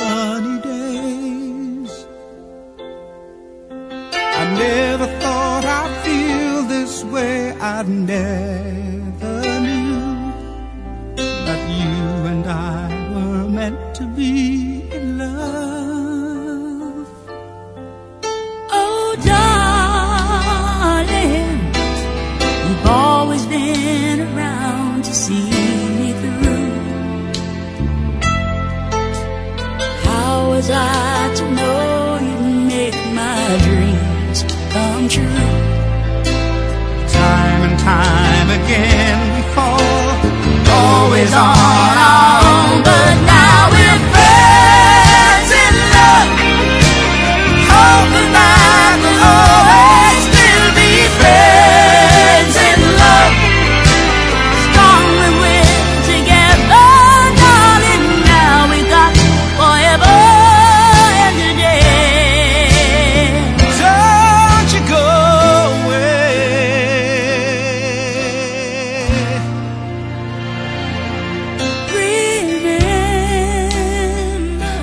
sunny days. I never thought I'd feel this way. I never knew that you and I were meant to be in love. Oh, darling, you've always been around to see me through. How was I to know you'd make my dreams come true? Time and time again we fall, always on our own, but now we're friends in love, hoping that we'll always still be friends in love. Strong when we're together, darling. Now we've got forever and a day. Don't you go away. Remember,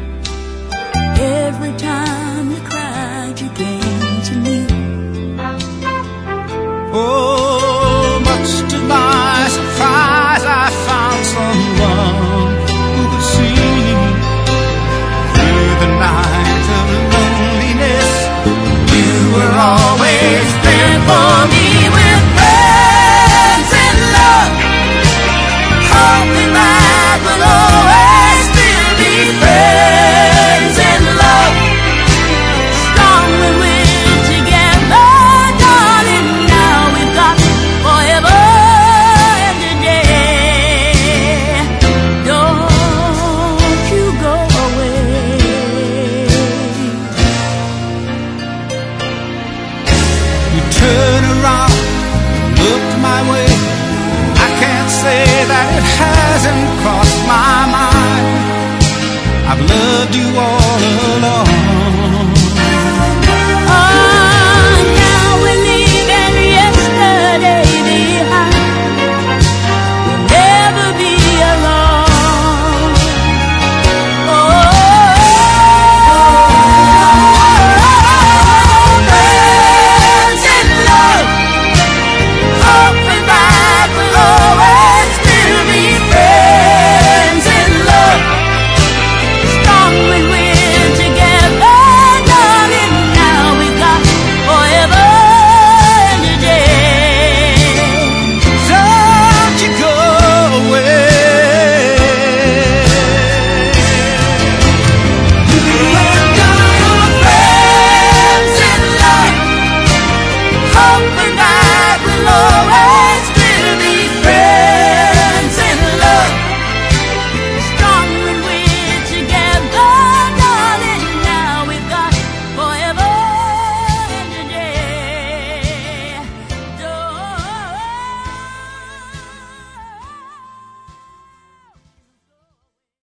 every time you cried, you came to me. Oh, much to my surprise, I found someone who could see through the night of loneliness. You were always there for me. We're friends in love, hoping that we'll always still be friends in love. Strong when we're together, darling. Now we've got forever and a day. Don't you go away. You turn around, look my way. I can't say that it hasn't crossed my mind. I've loved you all along.